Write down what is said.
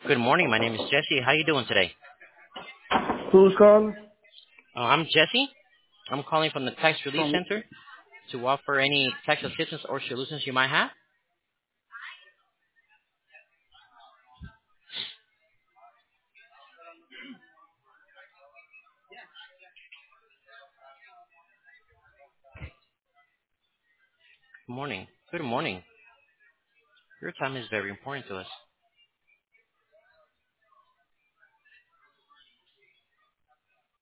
Good morning. My name is Jesse. How you doing today? Who's calling? I'm Jesse. I'm calling from the Tax Relief From Center to offer any tax assistance or solutions you might have. Good morning. Good morning. Your time is very important to us.